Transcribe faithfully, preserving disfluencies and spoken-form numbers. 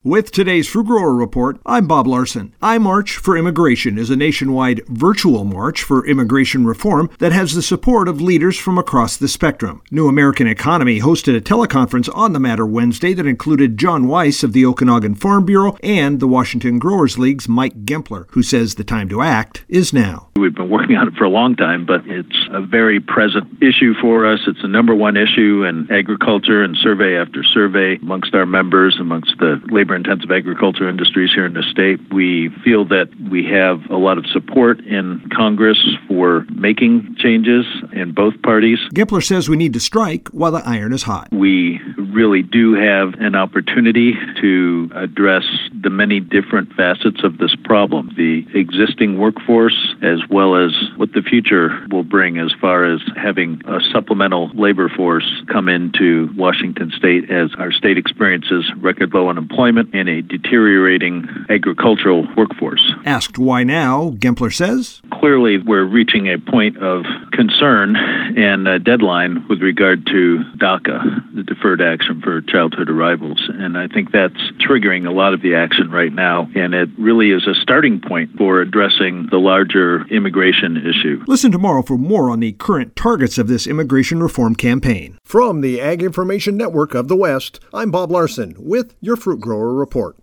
With today's Fruit Grower Report, I'm Bob Larson. I March for Immigration is a nationwide virtual march for immigration reform that has the support of leaders from across the spectrum. New American Economy hosted a teleconference on the matter Wednesday that included John Weiss of the Okanagan Farm Bureau and the Washington Growers League's Mike Gempler, who says the time to act is now. We've been working on it for a long time, but it's a very present issue for us. It's the number one issue in agriculture, and survey after survey amongst our members, amongst the labor-intensive agriculture industries here in the state. We feel that we have a lot of support in Congress for making changes in both parties. Gempler says we need to strike while the iron is hot. We really do have an opportunity to address the many different facets of this problem, the existing workforce, as well as what the future will bring as far as having a supplemental labor force come into Washington state as our state experiences record low unemployment and a deteriorating agricultural workforce. Asked why now, Gempler says, clearly we're reaching a point of concern and a deadline with regard to DACA, the Deferred Action for Childhood Arrivals. And I think that's triggering a lot of the action right now. And it really is a starting point for addressing the larger immigration issue. Listen tomorrow for more on the current targets of this immigration reform campaign. From the Ag Information Network of the West, I'm Bob Larson with your Fruit Grower Report.